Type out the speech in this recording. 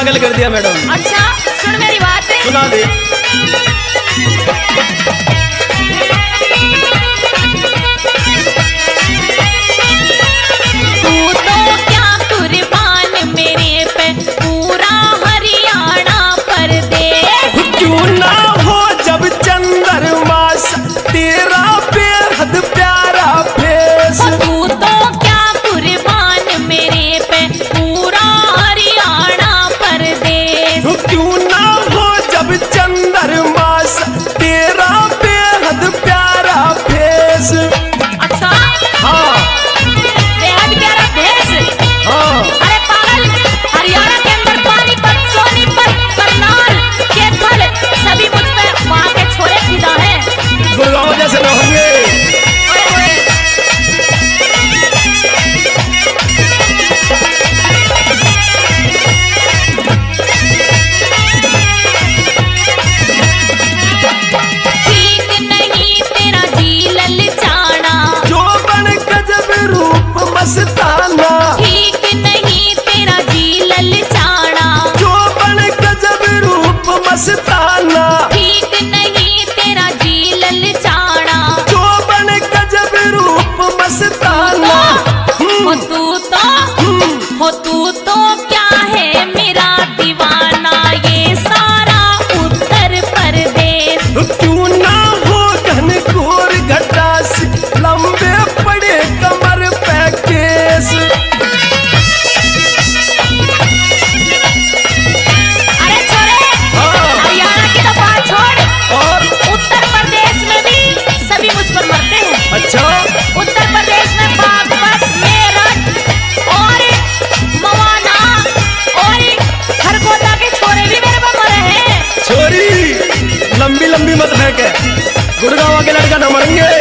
पागल कर दिया मैडम। अच्छा सुन मेरी बात, सुना दे। तू तो क्या कुर्बान मेरे पे पूरा हरियाणा परदेश। क्यों ना हो जब चंद्रमास तेरा बेहद प्यारा फेस। तू तो क्या कुर्बान मेरे पे पूरा हरियाणा परदेश। क्यों ना हो जब चंद्रमास तेरा बेहद प्यारा फेस। अच्छा हाँ बेहद प्यारा भेष। हाँ अरे पागल, हरियाणा के अंदर पानीपत, सोनीपत, करनाल, कैथल सभी मुझ पे वहाँ के छोरे फिदा हैं। गुड़गांव जैसे न होंगे। ठीक नहीं तेरा जी ललचाना, जो बन गजब रूप मस्ताना। ठीक नहीं तेरा जी ललचाना, जो बन गजब रूप मस्ताना। ठीक नहीं तेरा जी ललचाना। जो बन गजब रूप मस्ताना। हो तू तो क्या है मेरा दीवाना, ये सारा उत्तर प्रदेश। क्यों ना हो घनघोर घटा से लंबे पड़े कमर पे केस। अरे छोरे, हाँ। हरियाणा की तो बात छोड़, और उत्तर प्रदेश में भी सभी मुझ पर मरते हैं। अच्छा उत्तर प्रदेश में बागपत, मेरठ और मवाना और खरगोदा के छोरे भी मेरे पर मरे हैं। छोरी लंबी लंबी मत फेंके, गुड़गांव के लड़का न मरेंगे।